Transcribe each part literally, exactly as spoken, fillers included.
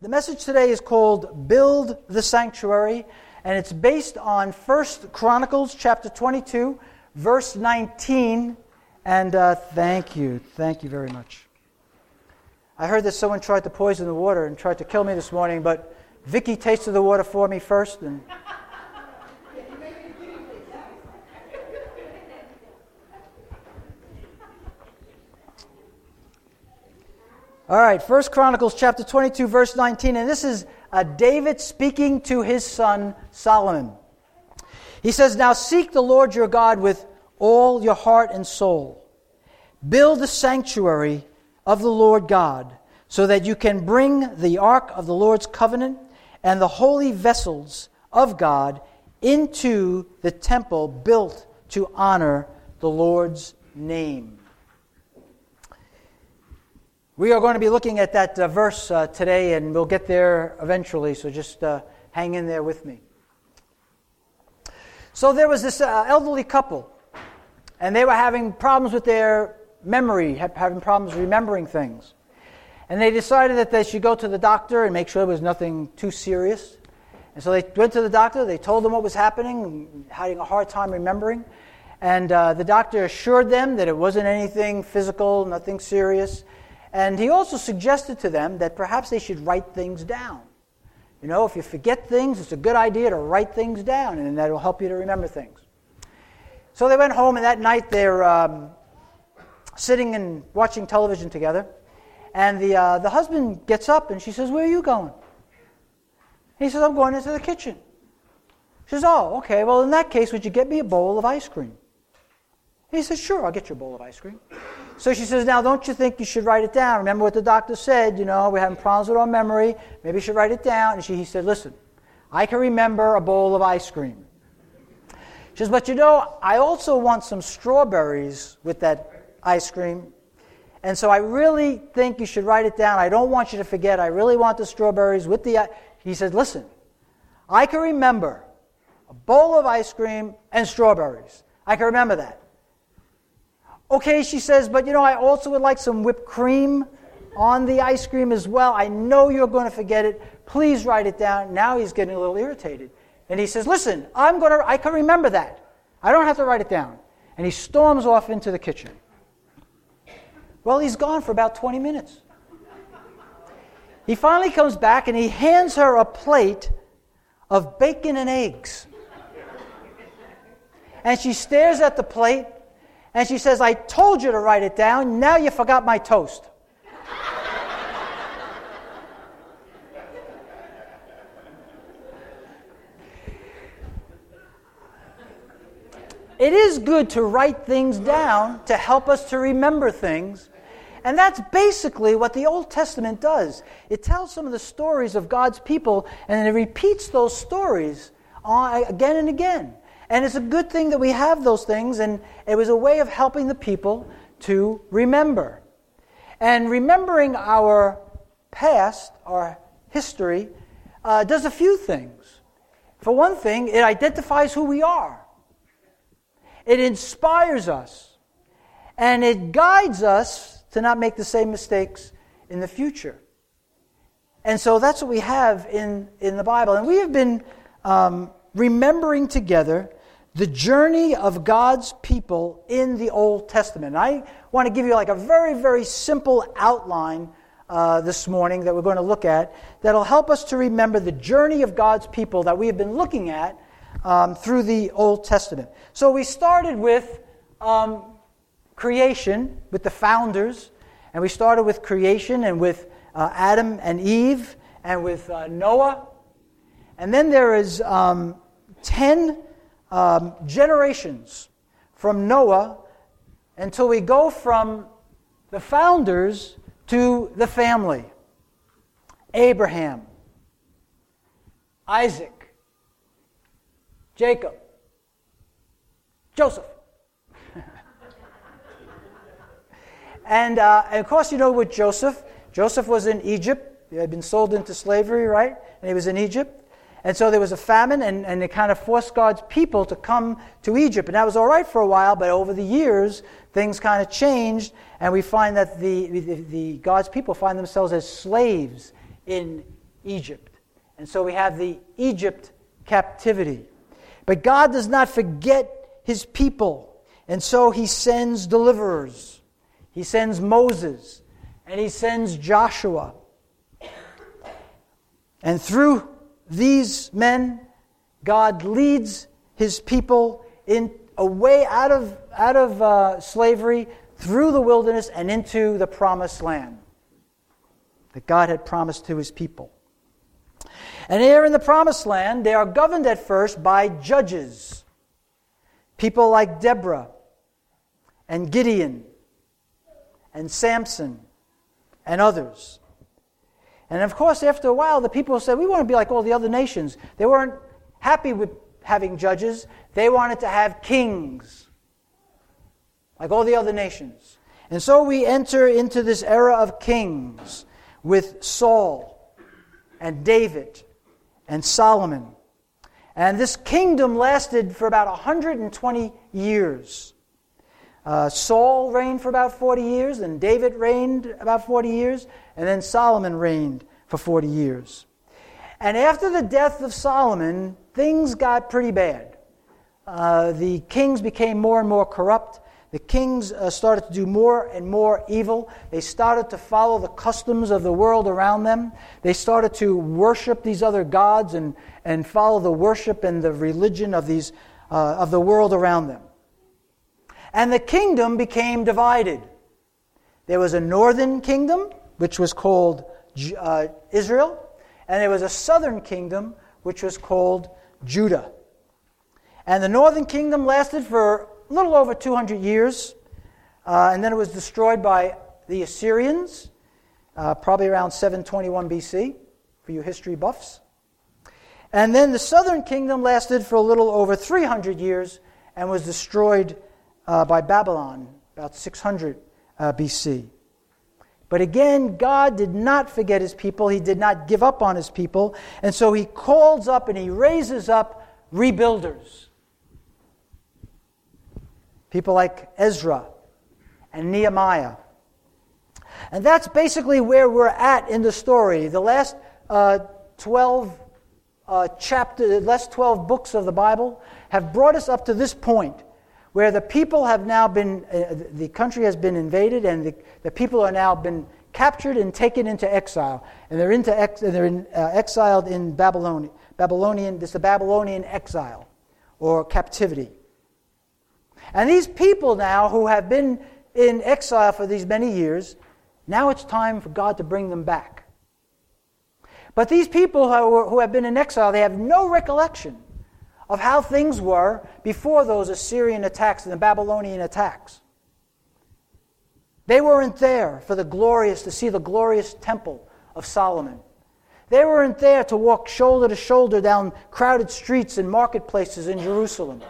The message today is called Build the Sanctuary, and it's based on First Chronicles chapter twenty-two, verse nineteen. And uh, thank you, thank you very much. I heard that someone tried to poison the water and tried to kill me this morning, but Vicky tasted the water for me first. And all right, First Chronicles chapter twenty-two, verse nineteen, and this is uh, David speaking to his son Solomon. He says, "Now seek the Lord your God with all your heart and soul. Build the sanctuary of the Lord God, so that you can bring the ark of the Lord's covenant and the holy vessels of God into the temple built to honor the Lord's name." We are going to be looking at that uh, verse uh, today, and we'll get there eventually, so just uh, hang in there with me. So there was this uh, elderly couple, and they were having problems with their memory, having problems remembering things. And they decided that they should go to the doctor and make sure there was nothing too serious. And so they went to the doctor, they told them what was happening, having a hard time remembering. And uh, the doctor assured them that it wasn't anything physical, nothing serious. And he also suggested to them that perhaps they should write things down. You know, if you forget things, it's a good idea to write things down, and that will help you to remember things. So they went home, and that night they're um, sitting and watching television together. And the uh, the husband gets up, and she says, "Where are you going?" He says, "I'm going into the kitchen." She says, "Oh, okay, well, in that case, would you get me a bowl of ice cream?" He says, "Sure, I'll get you a bowl of ice cream." So she says, "Now, don't you think you should write it down? Remember what the doctor said, you know, we're having problems with our memory. Maybe you should write it down." And she, he said, "Listen, I can remember a bowl of ice cream." She says, "But you know, I also want some strawberries with that ice cream. And so I really think you should write it down. I don't want you to forget. I really want the strawberries with the..." He said, "Listen, I can remember a bowl of ice cream and strawberries. I can remember that." "Okay," she says, "but you know, I also would like some whipped cream on the ice cream as well. I know you're going to forget it. Please write it down." Now he's getting a little irritated. And he says, "Listen, I'm going to, I can remember that. I don't have to write it down." And he storms off into the kitchen. Well, he's gone for about twenty minutes. He finally comes back and he hands her a plate of bacon and eggs. And she stares at the plate and she says, "I told you to write it down. Now you forgot my toast." It is good to write things down to help us to remember things. And that's basically what the Old Testament does. It tells some of the stories of God's people, and it repeats those stories again and again. And it's a good thing that we have those things, and it was a way of helping the people to remember. And remembering our past, our history, uh, does a few things. For one thing, it identifies who we are. It inspires us, and it guides us to not make the same mistakes in the future. And so that's what we have in, in the Bible. And we have been um, remembering together the journey of God's people in the Old Testament. And I want to give you like a very, very simple outline uh, this morning that we're going to look at that'll help us to remember the journey of God's people that we have been looking at Um, through the Old Testament. So we started with um, creation, with the founders, and we started with creation and with uh, Adam and Eve and with uh, Noah. And then there is um, ten um, generations from Noah until we go from the founders to the family. Abraham, Isaac, Jacob, Joseph. and, uh, and of course, you know with Joseph, Joseph was in Egypt. He had been sold into slavery, right? And he was in Egypt. And so there was a famine, and, and it kind of forced God's people to come to Egypt. And that was all right for a while, but over the years, things kind of changed, and we find that the, the, the God's people find themselves as slaves in Egypt. And so we have the Egypt captivity. But God does not forget his people. And so he sends deliverers. He sends Moses. And he sends Joshua. And through these men, God leads his people in a way out of, out of uh, slavery, through the wilderness, and into the promised land that God had promised to his people. And here in the promised land, they are governed at first by judges. People like Deborah and Gideon and Samson and others. And of course, after a while, the people said, we want to be like all the other nations. They weren't happy with having judges. They wanted to have kings, like all the other nations. And so we enter into this era of kings with Saul and David and Solomon. And this kingdom lasted for about one hundred twenty years. Uh, Saul reigned for about forty years, and David reigned about forty years, and then Solomon reigned for forty years. And after the death of Solomon, things got pretty bad. Uh, the kings became more and more corrupt. The kings uh, started to do more and more evil. They started to follow the customs of the world around them. They started to worship these other gods and, and follow the worship and the religion of these uh, of the world around them. And the kingdom became divided. There was a northern kingdom, which was called uh, Israel, and there was a southern kingdom, which was called Judah. And the northern kingdom lasted for a little over two hundred years, uh, and then it was destroyed by the Assyrians, uh, probably around seven twenty-one B C, for you history buffs. And then the southern kingdom lasted for a little over three hundred years and was destroyed uh, by Babylon, about six hundred uh, B C. But again, God did not forget his people. He did not give up on his people. And so he calls up and he raises up rebuilders. People like Ezra and Nehemiah. And that's basically where we're at in the story. The last uh, twelve uh, chapter, the last twelve books of the Bible have brought us up to this point, where the people have now been, uh, the country has been invaded, and the, the people are now been captured and taken into exile, and they're into ex, they're in, uh, exiled in Babylon, Babylonian. This is the Babylonian exile or captivity. And these people now who have been in exile for these many years, now it's time for God to bring them back. But these people who, who have been in exile, they have no recollection of how things were before those Assyrian attacks and the Babylonian attacks. They weren't there for the glorious, to see the glorious temple of Solomon. They weren't there to walk shoulder to shoulder down crowded streets and marketplaces in Jerusalem.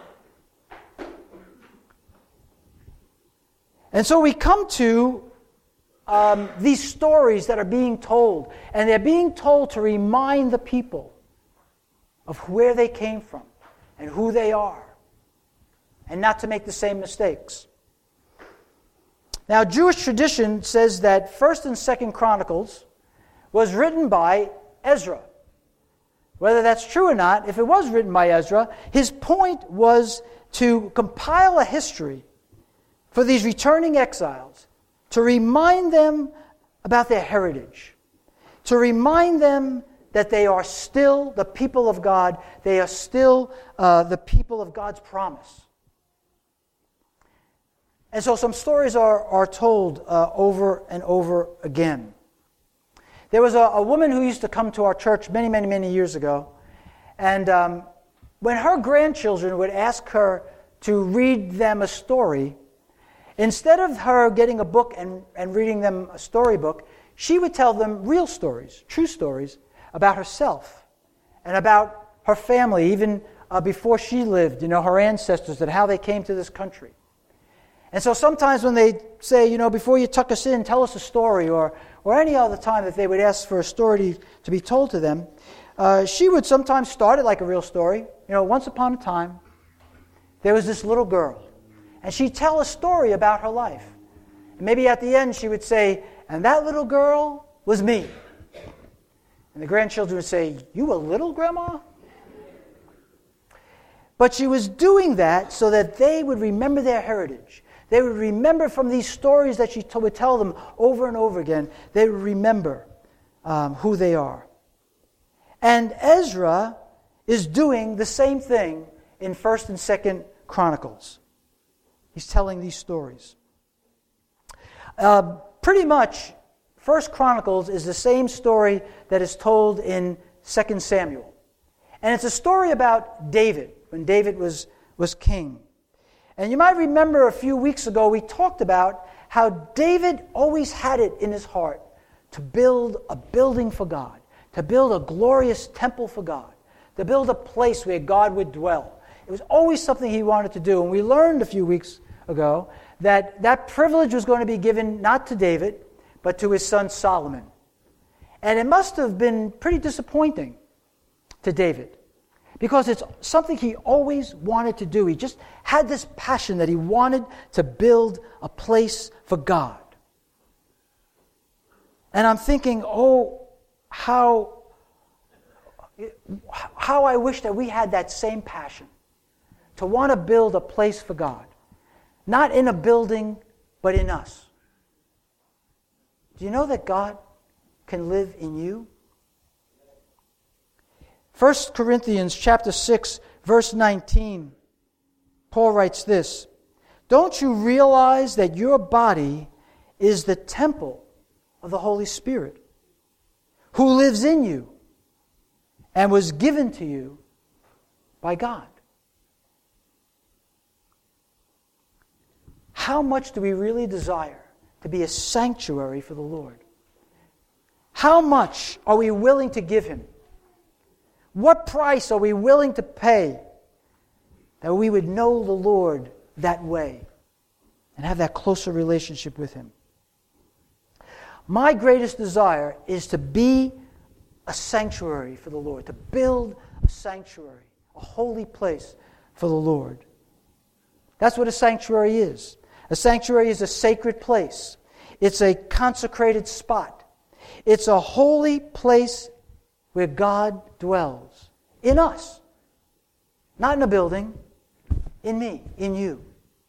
And so we come to um, these stories that are being told, and they're being told to remind the people of where they came from and who they are, and not to make the same mistakes. Now, Jewish tradition says that First and Second Chronicles was written by Ezra. Whether that's true or not, if it was written by Ezra, his point was to compile a history for these returning exiles, to remind them about their heritage, to remind them that they are still the people of God, they are still uh, the people of God's promise. And so some stories are, are told uh, over and over again. There was a, a woman who used to come to our church many, many, many years ago, and um, when her grandchildren would ask her to read them a story, instead of her getting a book and, and reading them a storybook, she would tell them real stories, true stories, about herself and about her family, even uh, before she lived, you know, her ancestors and how they came to this country. And so sometimes when they say, you know, before you tuck us in, tell us a story, or or any other time that they would ask for a story to, to be told to them, uh, she would sometimes start it like a real story. You know, once upon a time, there was this little girl. And she'd tell a story about her life. And maybe at the end she would say, and that little girl was me. And the grandchildren would say, "You a little, Grandma?" But she was doing that so that they would remember their heritage. They would remember from these stories that she would tell them over and over again. They would remember um, who they are. And Ezra is doing the same thing in First and Second Chronicles. He's telling these stories. Uh, pretty much, First Chronicles is the same story that is told in Second Samuel. And it's a story about David, when David was, was king. And you might remember a few weeks ago we talked about how David always had it in his heart to build a building for God, to build a glorious temple for God, to build a place where God would dwell. It was always something he wanted to do. And we learned a few weeks ago that that privilege was going to be given not to David, but to his son Solomon. And it must have been pretty disappointing to David, because it's something he always wanted to do. He just had this passion that he wanted to build a place for God. And I'm thinking, oh, how, how I wish that we had that same passion to want to build a place for God. Not in a building, but in us. Do you know that God can live in you? First Corinthians chapter six, verse nineteen, Paul writes this, "Don't you realize that your body is the temple of the Holy Spirit, who lives in you and was given to you by God?" How much do we really desire to be a sanctuary for the Lord? How much are we willing to give Him? What price are we willing to pay that we would know the Lord that way and have that closer relationship with Him? My greatest desire is to be a sanctuary for the Lord, to build a sanctuary, a holy place for the Lord. That's what a sanctuary is. A sanctuary is a sacred place. It's a consecrated spot. It's a holy place where God dwells. In us. Not in a building. In me. In you.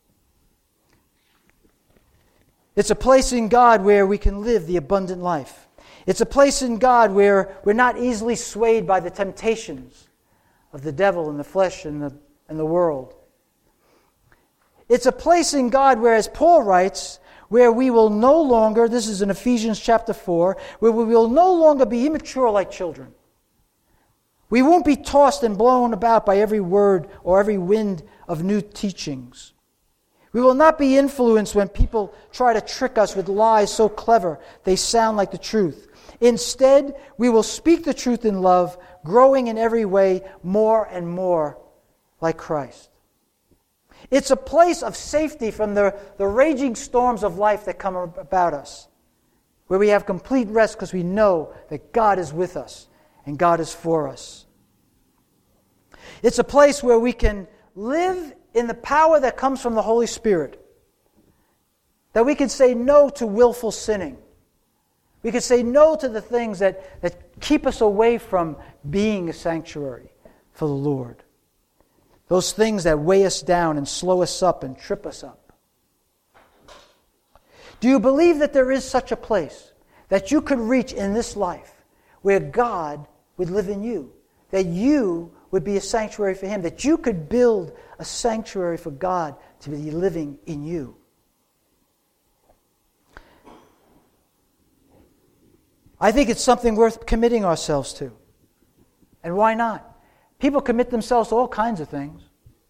It's a place in God where we can live the abundant life. It's a place in God where we're not easily swayed by the temptations of the devil and the flesh and the, and the world. It's a place in God where, as Paul writes, where we will no longer, this is in Ephesians chapter four, where we will no longer be immature like children. We won't be tossed and blown about by every word or every wind of new teachings. We will not be influenced when people try to trick us with lies so clever they sound like the truth. Instead, we will speak the truth in love, growing in every way more and more like Christ. It's a place of safety from the, the raging storms of life that come about us, where we have complete rest because we know that God is with us and God is for us. It's a place where we can live in the power that comes from the Holy Spirit, that we can say no to willful sinning. We can say no to the things that, that keep us away from being a sanctuary for the Lord. Those things that weigh us down and slow us up and trip us up. Do you believe that there is such a place that you could reach in this life where God would live in you? That you would be a sanctuary for Him? That you could build a sanctuary for God to be living in you? I think it's something worth committing ourselves to. And why not? People commit themselves to all kinds of things.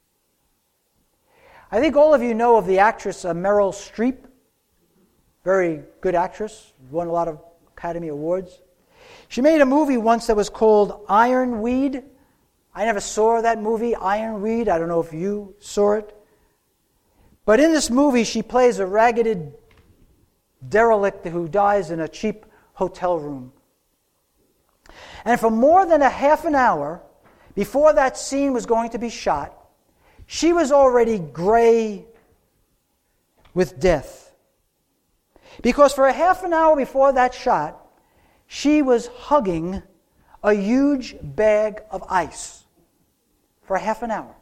I think all of you know of the actress uh, Meryl Streep. Very good actress. Won a lot of Academy Awards. She made a movie once that was called Ironweed. I never saw that movie, Ironweed. I don't know if you saw it. But in this movie, she plays a ragged derelict who dies in a cheap hotel room. And for more than a half an hour, before that scene was going to be shot, she was already gray with death. Because for a half an hour before that shot, she was hugging a huge bag of ice for half an hour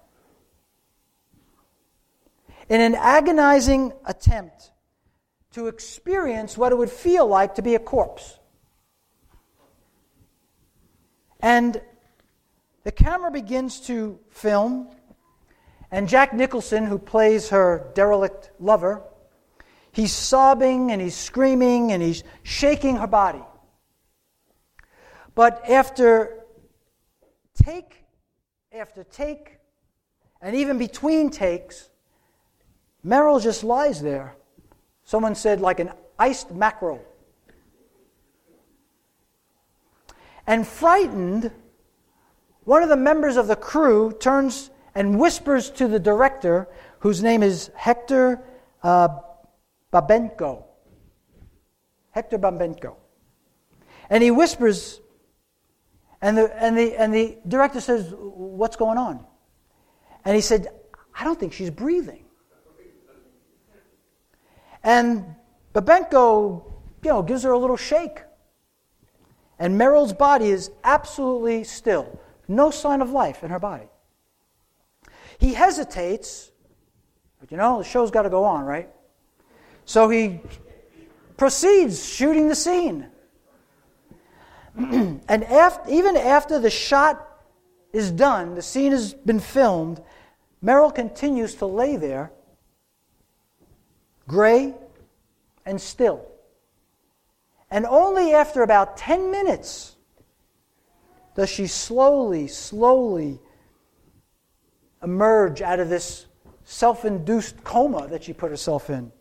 in an agonizing attempt to experience what it would feel like to be a corpse. And the camera begins to film, and Jack Nicholson, who plays her derelict lover, he's sobbing and he's screaming and he's shaking her body. But after take after take, and even between takes, Meryl just lies there. Someone said like an iced mackerel. And frightened, one of the members of the crew turns and whispers to the director, whose name is Hector uh, Babenko. Hector Babenko. And he whispers, and the, and, the, and the director says, "What's going on?" And he said, "I don't think she's breathing." And Babenko, you know, gives her a little shake. And Meryl's body is absolutely still. No sign of life in her body. He hesitates, but you know, the show's got to go on, right? So he proceeds shooting the scene. And after, even after the shot is done, the scene has been filmed, Meryl continues to lay there, gray and still. And only after about ten minutes does she slowly, slowly emerge out of this self-induced coma that she put herself in.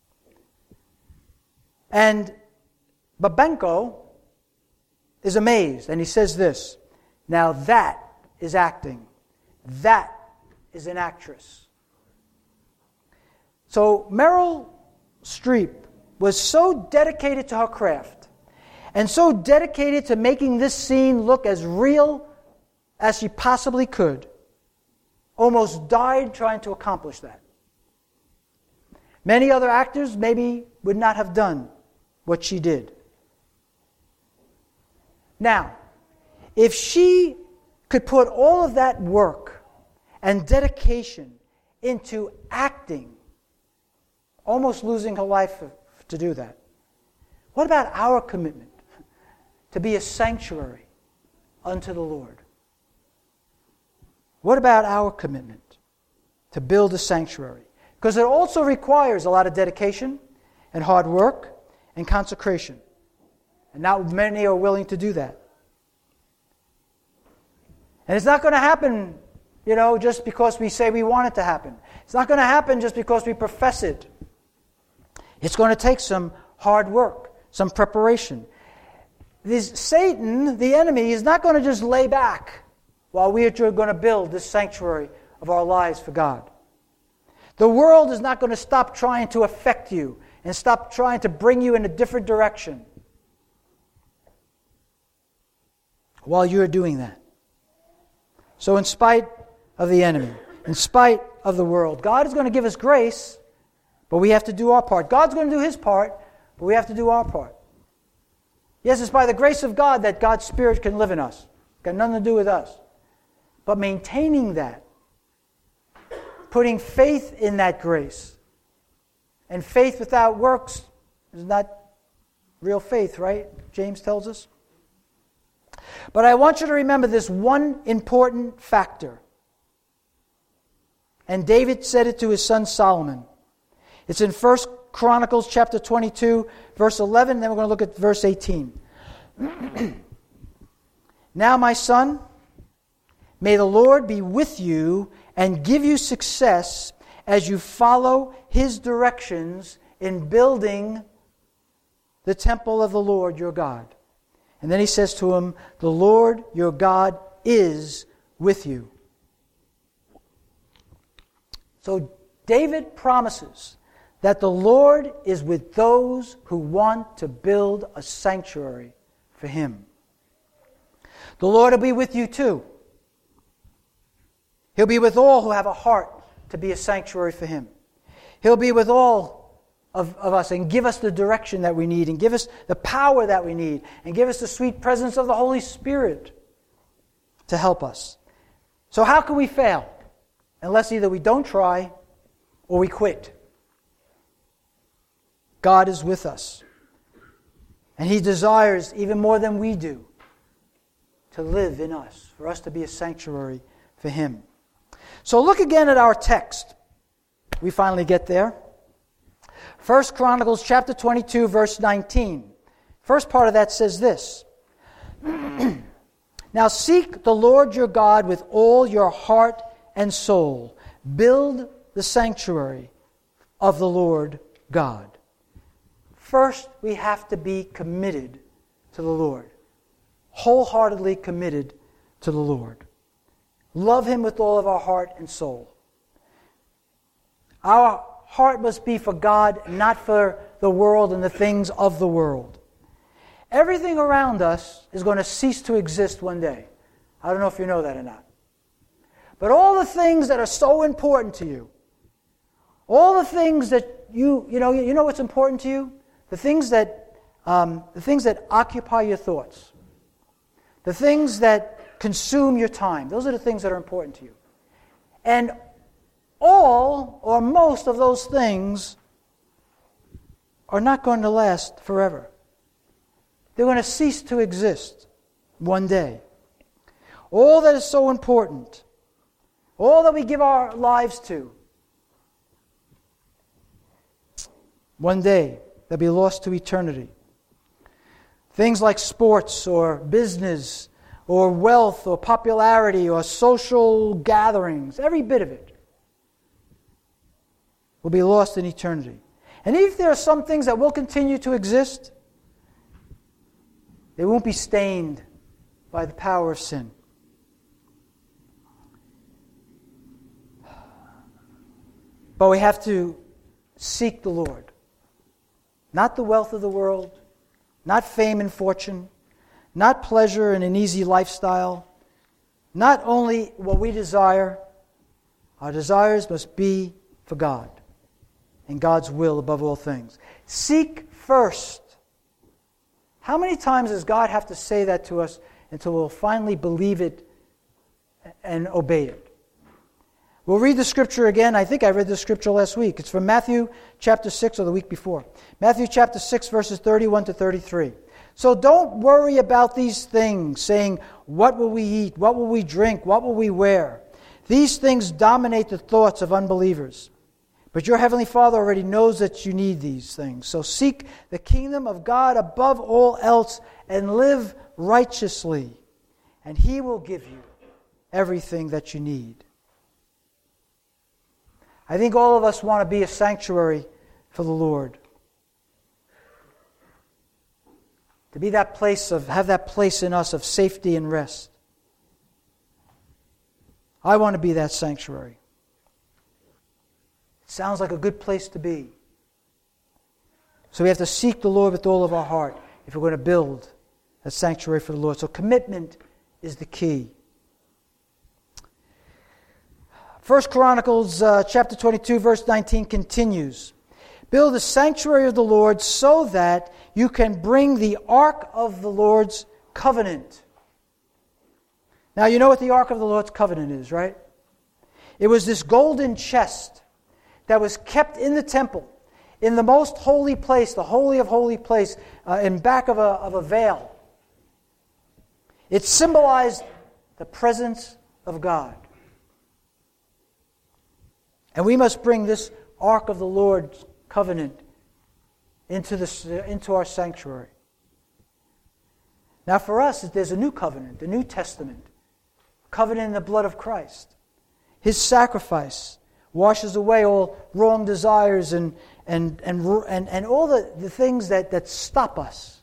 And Babenko is amazed, and he says this, "Now that is acting. That is an actress." So Meryl Streep was so dedicated to her craft and so dedicated to making this scene look as real as she possibly could, almost died trying to accomplish that. Many other actors maybe would not have done what she did. Now, if she could put all of that work and dedication into acting, almost losing her life to do that, what about our commitment to be a sanctuary unto the Lord? What about our commitment to build a sanctuary? Because it also requires a lot of dedication and hard work and consecration. And not many are willing to do that. And it's not going to happen, you know, just because we say we want it to happen. It's not going to happen just because we profess it. It's going to take some hard work, some preparation. This Satan, the enemy, is not going to just lay back while we are going to build this sanctuary of our lives for God. The world is not going to stop trying to affect you and stop trying to bring you in a different direction while you're doing that. So in spite of the enemy, in spite of the world, God is going to give us grace, but we have to do our part. God's going to do His part, but we have to do our part. Yes, it's by the grace of God that God's Spirit can live in us. It's got nothing to do with us. But maintaining that, putting faith in that grace, and faith without works is not real faith, right? James tells us. But I want you to remember this one important factor. And David said it to his son Solomon. It's in First Chronicles chapter twenty-two, verse eleven, then we're going to look at verse eighteen. "Now, my son, may the Lord be with you and give you success as you follow His directions in building the temple of the Lord your God." And then he says to him, "The Lord your God is with you." So David promises that the Lord is with those who want to build a sanctuary for Him. The Lord will be with you too. He'll be with all who have a heart to be a sanctuary for Him. He'll be with all of, of us and give us the direction that we need and give us the power that we need and give us the sweet presence of the Holy Spirit to help us. So how can we fail? Unless either we don't try or we quit. God is with us. And He desires, even more than we do, to live in us, for us to be a sanctuary for Him. So look again at our text. We finally get there. First Chronicles chapter twenty-two, verse nineteen. First part of that says this. Now seek the Lord your God with all your heart and soul. Build the sanctuary of the Lord God. First, we have to be committed to the Lord. Wholeheartedly committed to the Lord. Love Him with all of our heart and soul. Our heart must be for God, not for the world and the things of the world. Everything around us is going to cease to exist one day. I don't know if you know that or not. But all the things that are so important to you, all the things that you, you know, you know what's important to you? The things that, um, the things that occupy your thoughts. The things that consume your time. Those are the things that are important to you. And all or most of those things are not going to last forever. They're going to cease to exist one day. All that is so important, all that we give our lives to, one day they'll be lost to eternity. Things like sports or business or wealth or popularity or social gatherings, every bit of it will be lost in eternity. And if there are some things that will continue to exist, they won't be stained by the power of sin. But we have to seek the Lord. Not the wealth of the world, not fame and fortune, not pleasure and an easy lifestyle, not only what we desire. Our desires must be for God and God's will above all things. Seek first. How many times does God have to say that to us until we'll finally believe it and obey it? We'll read the scripture again. I think I read the scripture last week. It's from Matthew chapter six or the week before. Matthew chapter six, verses thirty-one to thirty-three. So don't worry about these things, saying, what will we eat? What will we drink? What will we wear? These things dominate the thoughts of unbelievers. But your heavenly Father already knows that you need these things. So seek the kingdom of God above all else and live righteously, and He will give you everything that you need. I think all of us want to be a sanctuary for the Lord. To be that place of, have that place in us of safety and rest. I want to be that sanctuary. It sounds like a good place to be. So we have to seek the Lord with all of our heart if we're going to build a sanctuary for the Lord. So commitment is the key. First Chronicles uh, chapter twenty-two, verse nineteen continues. Build a sanctuary of the Lord so that you can bring the ark of the Lord's covenant. Now you know what the ark of the Lord's covenant is, right? It was this golden chest that was kept in the temple, in the most holy place, the holy of holy place, uh, in back of a, of a veil. It symbolized the presence of God. And we must bring this ark of the Lord's covenant into, the, into our sanctuary. Now for us, there's a new covenant, a New Testament. Covenant in the blood of Christ. His sacrifice washes away all wrong desires and, and, and, and, and all the, the things that, that stop us.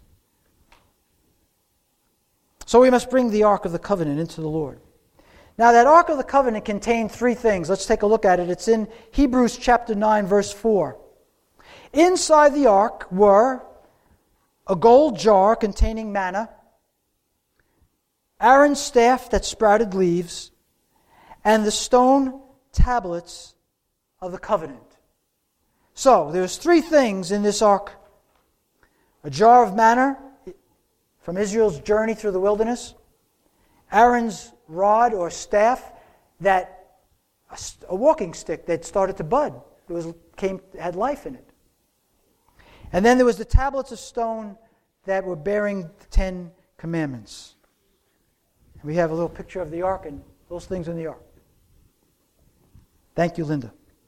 So we must bring the ark of the covenant into the Lord. Now that Ark of the Covenant contained three things. Let's take a look at it. It's in Hebrews chapter nine, verse four. Inside the ark were a gold jar containing manna, Aaron's staff that sprouted leaves, and the stone tablets of the covenant. So, there's three things in this ark. A jar of manna from Israel's journey through the wilderness. Aaron's rod or staff, that a, a walking stick that started to bud. It was came had life in it. And then there was the tablets of stone that were bearing the Ten Commandments. And we have a little picture of the ark and those things in the ark. Thank you, Linda.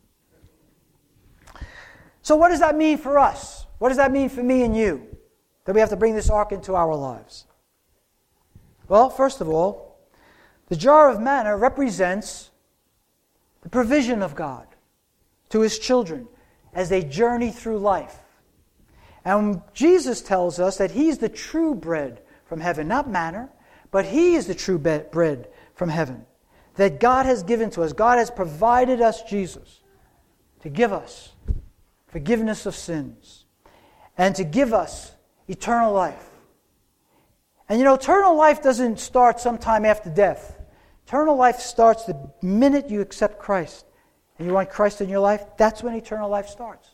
So what does that mean for us? What does that mean for me and you? That we have to bring this ark into our lives? Well, first of all, the jar of manna represents the provision of God to His children as they journey through life. And Jesus tells us that He's the true bread from heaven, not manna, but He is the true bread from heaven that God has given to us. God has provided us Jesus to give us forgiveness of sins and to give us eternal life. And you know, eternal life doesn't start sometime after death. Eternal life starts the minute you accept Christ and you want Christ in your life. That's when eternal life starts.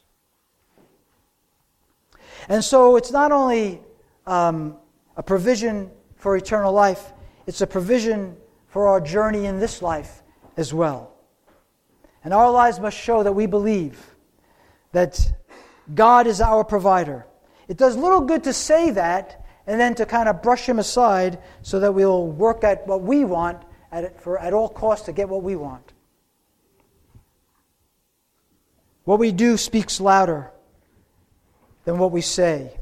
And so it's not only um, a provision for eternal life, it's a provision for our journey in this life as well. And our lives must show that we believe that God is our provider. It does little good to say that and then to kind of brush Him aside so that we'll work at what we want at, it for, at all costs to get what we want. What we do speaks louder than what we say.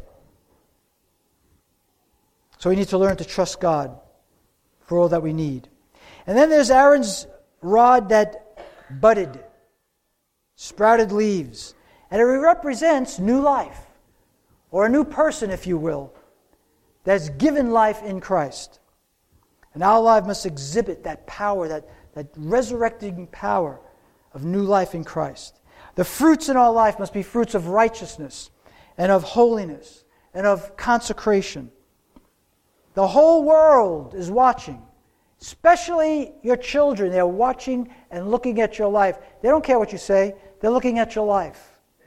So we need to learn to trust God for all that we need. And then there's Aaron's rod that budded, sprouted leaves. And it represents new life, or a new person, if you will, that's given life in Christ. And our life must exhibit that power, that, that resurrecting power of new life in Christ. The fruits in our life must be fruits of righteousness and of holiness and of consecration. The whole world is watching, especially your children. They're watching and looking at your life. They don't care what you say. They're looking at your life.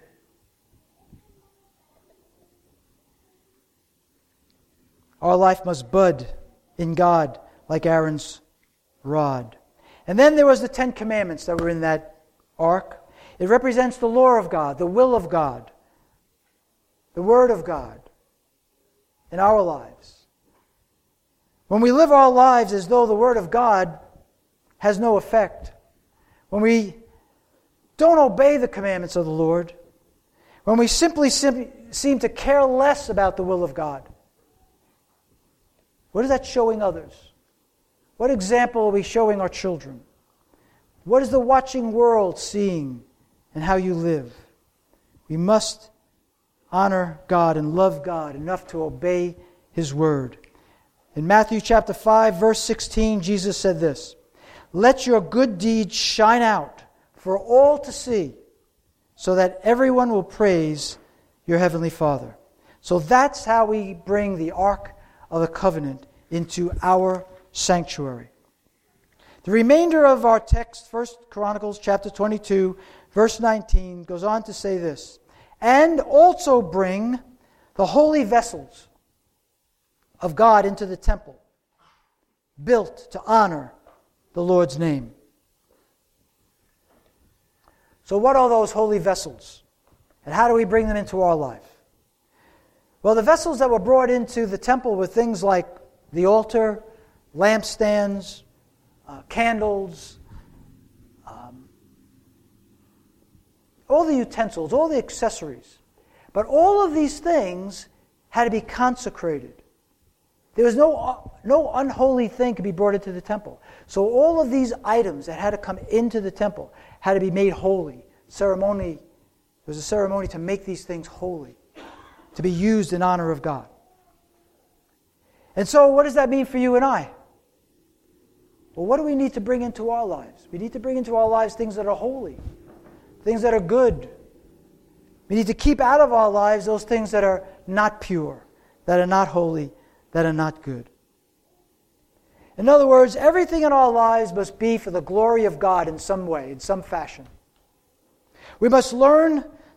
Our life must bud in God like Aaron's rod. And then there was the Ten Commandments that were in that ark. It represents the law of God, the will of God, the Word of God in our lives. When we live our lives as though the Word of God has no effect, when we don't obey the commandments of the Lord, when we simply, simply seem to care less about the will of God, what is that showing others? What example are we showing our children? What is the watching world seeing in how you live? We must honor God and love God enough to obey His word. In Matthew chapter five, verse sixteen, Jesus said this, "Let your good deeds shine out for all to see, so that everyone will praise your heavenly Father." So that's how we bring the Ark of the Covenant into our sanctuary. The remainder of our text, First Chronicles chapter twenty-two, verse nineteen, goes on to say this, "And also bring the holy vessels of God into the temple, built to honor the Lord's name." So what are those holy vessels? And how do we bring them into our life? Well, the vessels that were brought into the temple were things like the altar, lampstands, uh, candles, um, all the utensils, all the accessories. But all of these things had to be consecrated. There was no, no unholy thing could be brought into the temple. So all of these items that had to come into the temple had to be made holy. Ceremony, there was a ceremony to make these things holy, to be used in honor of God. And so what does that mean for you and I? Well, what do we need to bring into our lives? We need to bring into our lives things that are holy, things that are good. We need to keep out of our lives those things that are not pure, that are not holy, that are not good. In other words, everything in our lives must be for the glory of God in some way, in some fashion. We must learn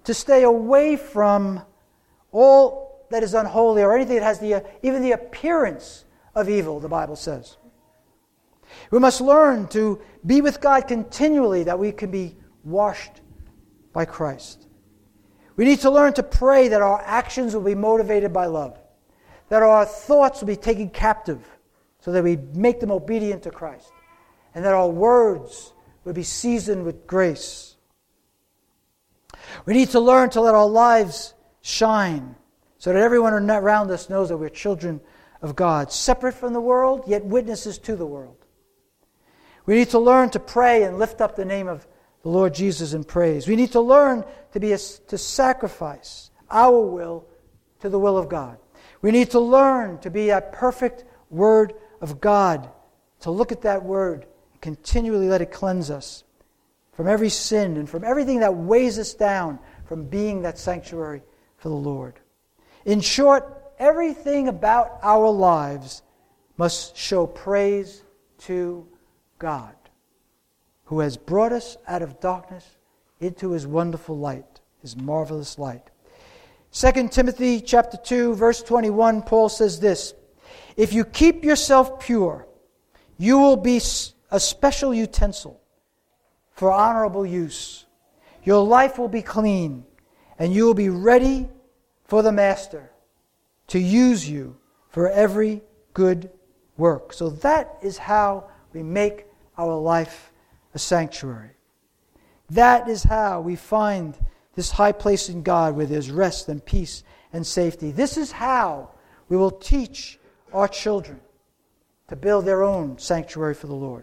to stay away from all that is unholy or anything that has the, even the appearance of evil, the Bible says. We must learn to be with God continually that we can be washed by Christ. We need to learn to pray that our actions will be motivated by love, that our thoughts will be taken captive so that we make them obedient to Christ, and that our words will be seasoned with grace. We need to learn to let our lives shine so that everyone around us knows that we're children of God, separate from the world, yet witnesses to the world. We need to learn to pray and lift up the name of the Lord Jesus in praise. We need to learn to be a, to sacrifice our will to the will of God. We need to learn to be a perfect Word of God, to look at that Word and continually let it cleanse us from every sin and from everything that weighs us down from being that sanctuary for the Lord. In short, everything about our lives must show praise to God, who has brought us out of darkness into His wonderful light, His marvelous light. Second Timothy chapter two, verse twenty-one, Paul says this, "If you keep yourself pure, you will be a special utensil for honorable use. Your life will be clean, and you will be ready for the Master to use you for every good work." So that is how we make our life a sanctuary. That is how we find this high place in God where there's rest and peace and safety. This is how we will teach our children to build their own sanctuary for the Lord.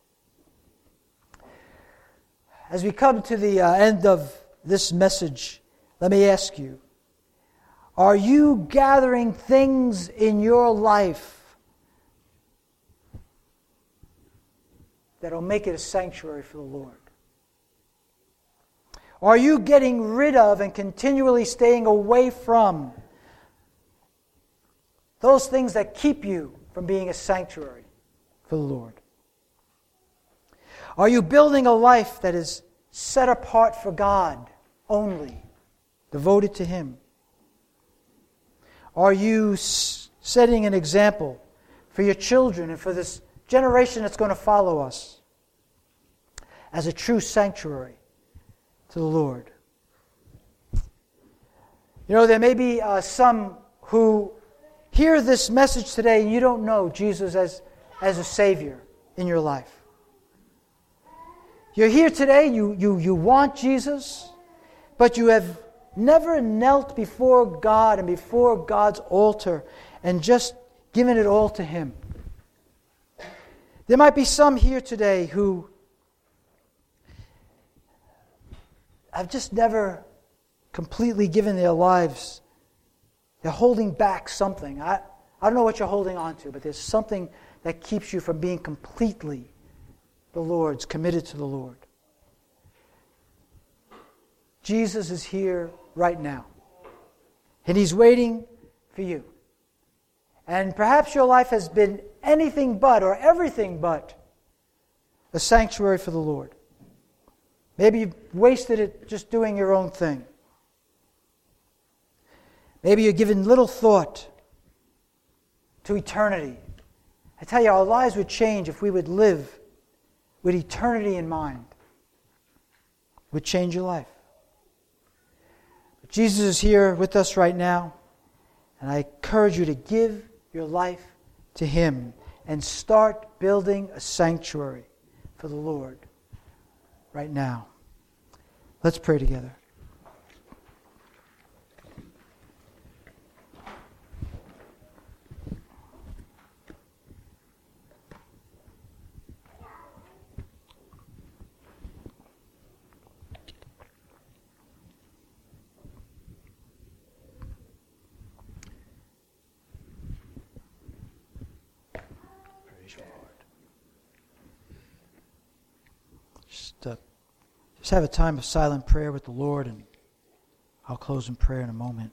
As we come to the uh, end of this message, let me ask you, are you gathering things in your life that will make it a sanctuary for the Lord? Are you getting rid of and continually staying away from those things that keep you from being a sanctuary for the Lord? Are you building a life that is set apart for God only, devoted to Him? Are you s- setting an example for your children and for this generation that's going to follow us as a true sanctuary to the Lord? You know, there may be uh, some who hear this message today and you don't know Jesus as, as a Savior in your life. You're here today, you, you, you want Jesus, but you have never knelt before God and before God's altar and just given it all to Him. There might be some here today who have just never completely given their lives. They're holding back something. I, I don't know what you're holding on to, but there's something that keeps you from being completely the Lord's, committed to the Lord. Jesus is here right now, and He's waiting for you. And perhaps your life has been anything but, or everything but, a sanctuary for the Lord. Maybe you've wasted it just doing your own thing. Maybe you're giving little thought to eternity. I tell you, our lives would change if we would live with eternity in mind. It would change your life. But Jesus is here with us right now, and I encourage you to give your life to Him and start building a sanctuary for the Lord right now. Let's pray together. Just, uh, just have a time of silent prayer with the Lord, and I'll close in prayer in a moment.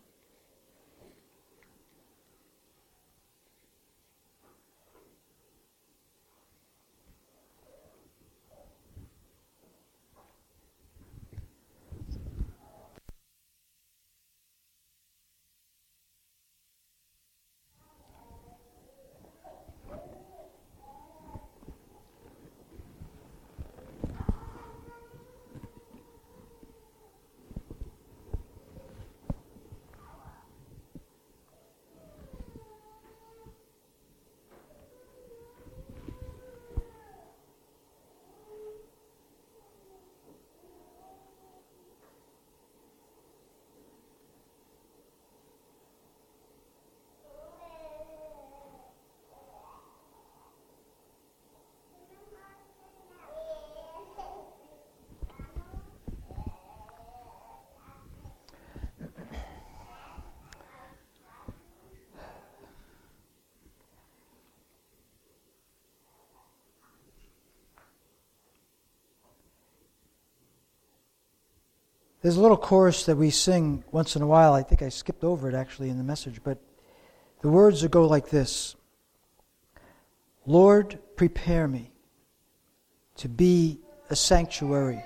There's a little chorus that we sing once in a while. I think I skipped over it actually in the message, but the words go like this. Lord, prepare me to be a sanctuary,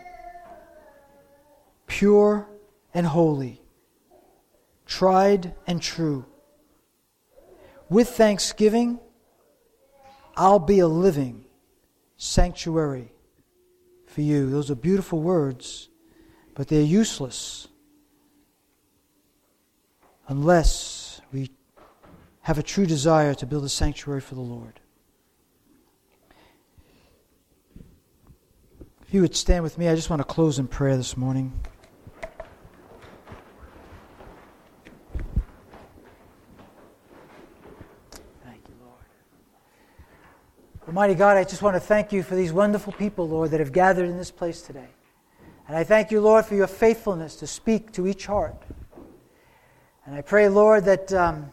pure and holy, tried and true. With thanksgiving, I'll be a living sanctuary for you. Those are beautiful words, but they're useless unless we have a true desire to build a sanctuary for the Lord. If you would stand with me, I just want to close in prayer this morning. Thank you, Lord. Almighty God, I just want to thank you for these wonderful people, Lord, that have gathered in this place today. And I thank you, Lord, for your faithfulness to speak to each heart. And I pray, Lord, that um,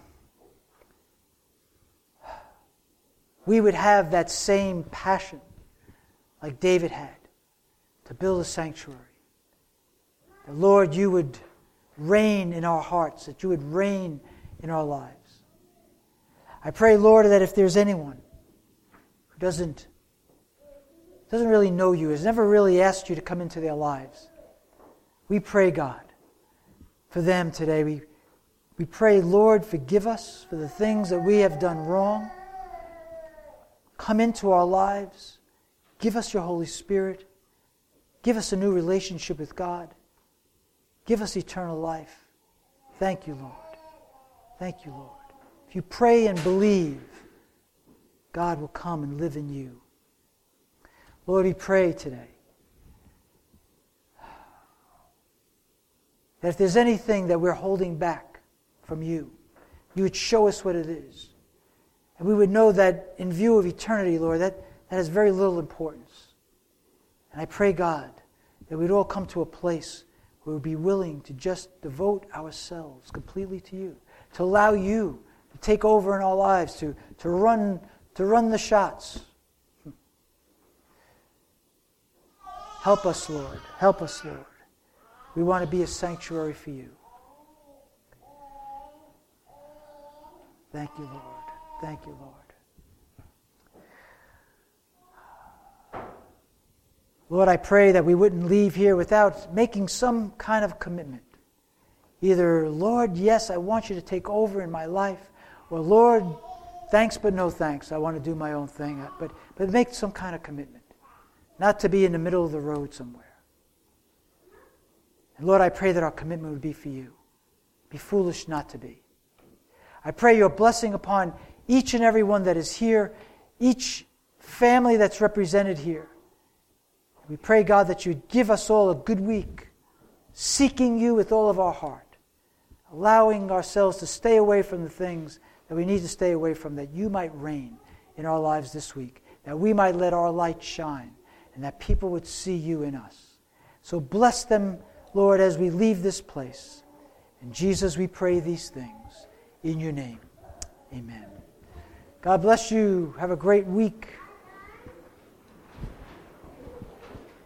we would have that same passion like David had to build a sanctuary. That, Lord, you would reign in our hearts, that you would reign in our lives. I pray, Lord, that if there's anyone who doesn't, doesn't really know you, has never really asked you to come into their lives, we pray, God, for them today. We, we pray, Lord, forgive us for the things that we have done wrong. Come into our lives. Give us your Holy Spirit. Give us a new relationship with God. Give us eternal life. Thank you, Lord. Thank you, Lord. If you pray and believe, God will come and live in you. Lord, we pray today that if there's anything that we're holding back from you, you would show us what it is. And we would know that in view of eternity, Lord, that, that has very little importance. And I pray, God, that we'd all come to a place where we'd be willing to just devote ourselves completely to you, to allow you to take over in our lives, to, to run to run the shots. Help us, Lord. Help us, Lord. We want to be a sanctuary for you. Thank you, Lord. Thank you, Lord. Lord, I pray that we wouldn't leave here without making some kind of commitment. Either, Lord, yes, I want you to take over in my life, or Lord, thanks but no thanks. I want to do my own thing. But, but make some kind of commitment. Not to be in the middle of the road somewhere. And Lord, I pray that our commitment would be for you. Be foolish not to be. I pray your blessing upon each and every one that is here, each family that's represented here. We pray, God, that you'd give us all a good week, seeking you with all of our heart, allowing ourselves to stay away from the things that we need to stay away from, that you might reign in our lives this week, that we might let our light shine, and that people would see you in us. So bless them, Lord, as we leave this place. In Jesus, we pray these things. In your name, amen. God bless you. Have a great week.